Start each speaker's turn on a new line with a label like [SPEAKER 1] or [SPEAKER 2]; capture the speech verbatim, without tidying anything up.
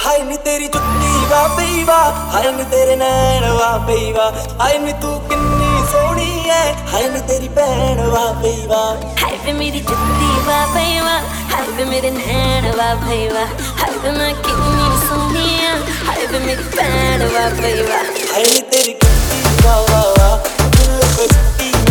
[SPEAKER 1] हाय नी तेरी जुत्ती वा पई वा, हाय नी तेरे नैन वा पई वा, हाय नी तू किन्नी सोहनी है, हाय नी तेरी भैन वा पई वा।
[SPEAKER 2] हाय वे मेरी जुत्ती वा पई वा, हाय वे मेरे नैन वा पई वा, हाय वे मैं किन्नी सोहनी है, हाय वे मेरी भैन वा पई वा।
[SPEAKER 1] हाय नी तेरी जुत्ती वा वा वा, दिल पे जुत्ती